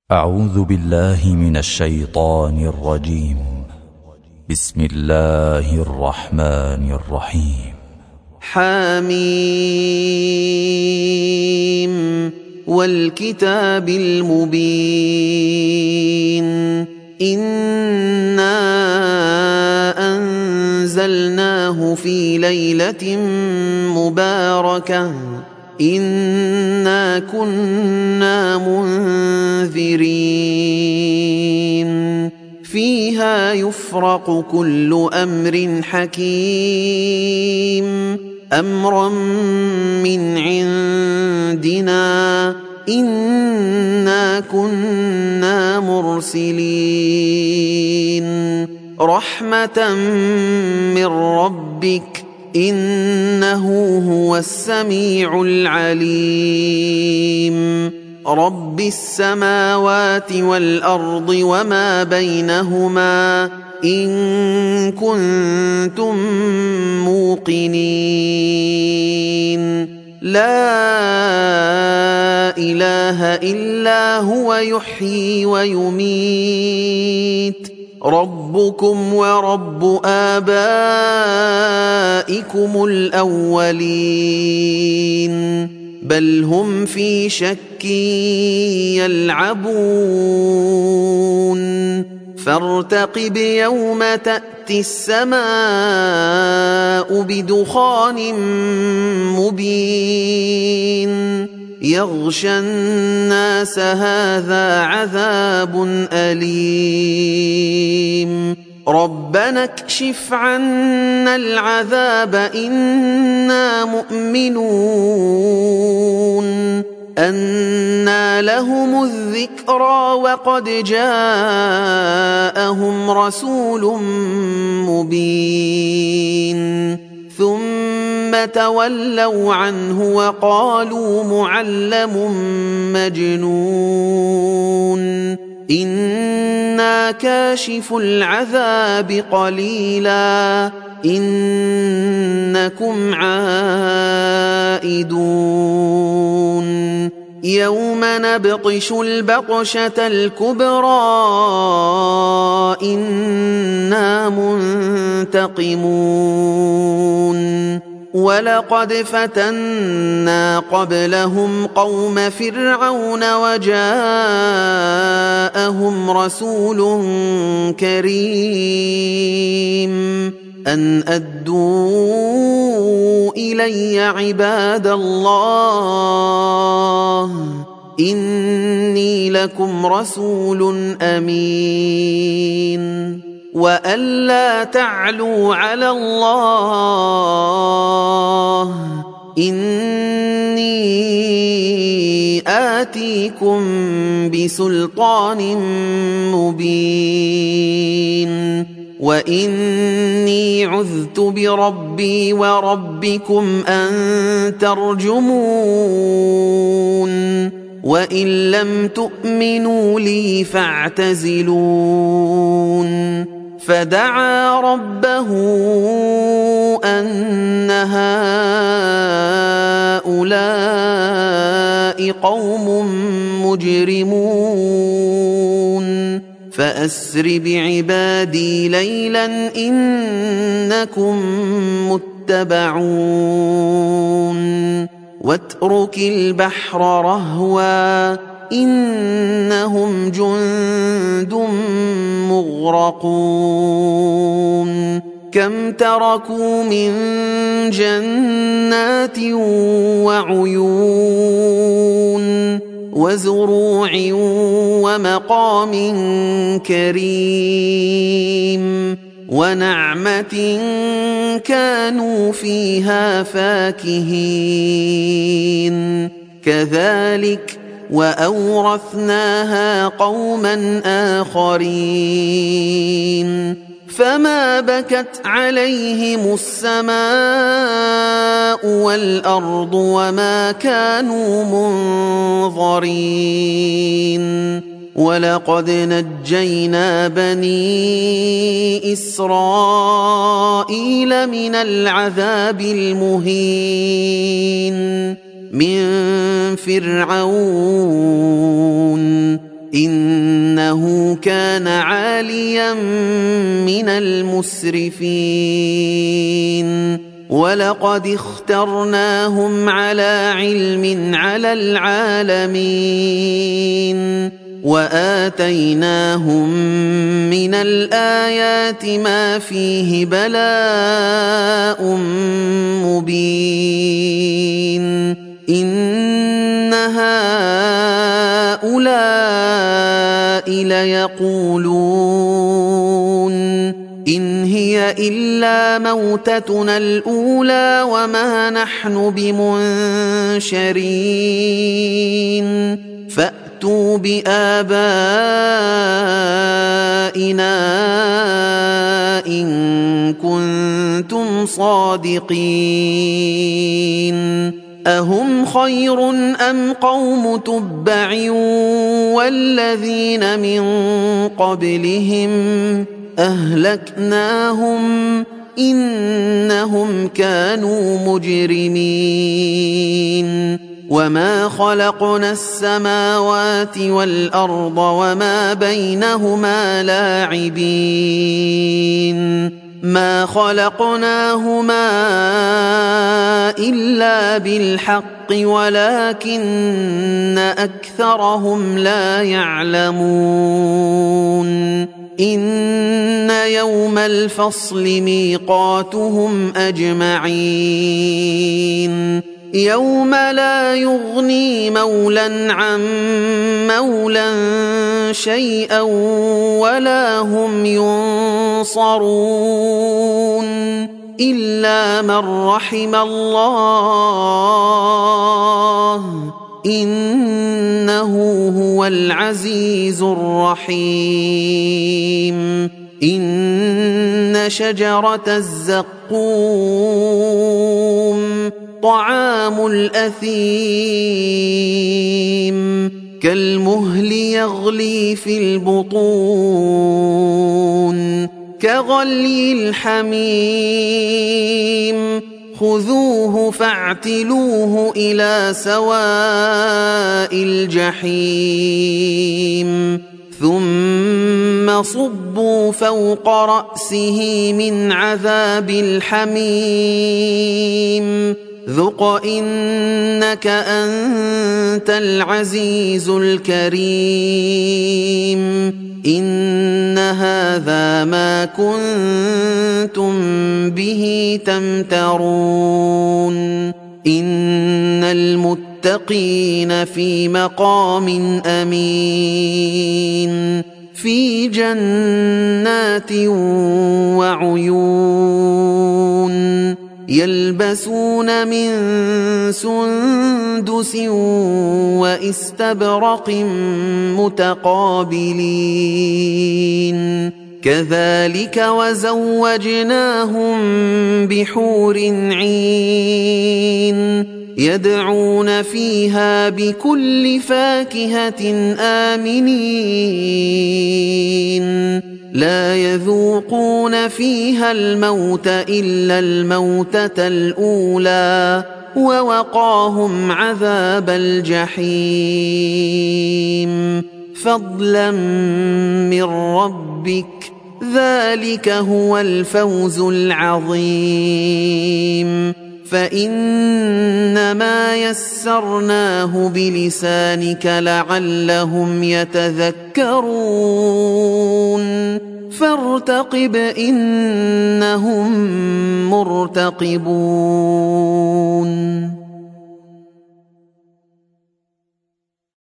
أعوذ بالله من الشيطان الرجيم. بسم الله الرحمن الرحيم. حميم والكتاب المبين. إنا أنزلناه في ليلة مباركة إنا كنا منذرين فيها يفرق كل أمر حكيم أمرا من عندنا إنا كنا مرسلين رحمة من ربك إنه هو السميع العليم رب السماوات والأرض وما بينهما إن كنتم موقنين لا إله إلا هو يحيي ويميت ربكم ورب آبائكم الأولين بل هم في شك يلعبون فارتقب يوم تأتي السماء بدخان مبين يغشى الناس هذا عذاب أليم ربنا اكشف عنا العذاب إنا مؤمنون أنى لهم الذكرى وقد جاءهم رسول مبين ثم تولوا عنه وقالوا معلم مجنون إنا كاشف العذاب قليلا إنكم عائدون يوم نبطش البطشة الكبرى إنا منتقمون ولقد فتنا قبلهم قوم فرعون وجاءهم رسول كريم أن أدوا إلي عباد الله إني لكم رسول أمين وأن لا تعلوا على الله إني آتيكم بسلطان مبين وإني عذت بربي وربكم أن ترجمون وإن لم تؤمنوا لي فاعتزلون فدعا ربه أن هؤلاء قوم مجرمون فأسر بعبادي ليلا إنكم متبعون واترك البحر رهوا إنهم جند مغرقون كم تركوا من جنات وعيون وزروع ومقام كريم ونعمة كانوا فيها فاكهين كذلك وأورثناها قوما آخرين فما بكت عليهم السماء والأرض وما كانوا منظرين ولقد نجينا بني إسرائيل من العذاب المهين من فرعون إنه كان عاليا من المسرفين ولقد اخترناهم على علم على العالمين وآتيناهم من الآيات ما فيه بلاء مبين إن هؤلاء ليقولون إن هي إلا موتتنا الأولى وما نحن بمنشرين فأتوا بآبائنا إن كنتم صادقين أهم خير أم قوم تبع والذين من قبلهم أهلكناهم إنهم كانوا مجرمين وما خلقنا السماوات والأرض وما بينهما لاعبين ما خلقناهما إلا بالحق ولكن أكثرهم لا يعلمون إن يوم الفصل ميقاتهم أجمعين يوم لا يغني مولا عن مولا شيئا ولا هم ينصرون إلا من رحم الله إنه هو العزيز الرحيم إن شجرة الزقوم طعام الأثيم كالمهل يغلي في البطون كغلي الحميم خذوه فاعتلوه إلى سواء الجحيم ثم صبوا فوق رأسه من عذاب الحميم ذق إنك أنت العزيز الكريم إن هذا ما كنتم به تمترون إن المتقين في مقام أمين في جنات وعيون يلبسون من سندس واستبرق متقابلين كذلك وزوجناهم بحور عين يدعون فيها بكل فاكهة آمنين لا يذوقون فيها الموت إلا الموتة الأولى ووقاهم عذاب الجحيم فضلا من ربك ذلك هو الفوز العظيم فإنما يسرناه بلسانك لعلهم يتذكرون فارتقب إنهم مرتقبون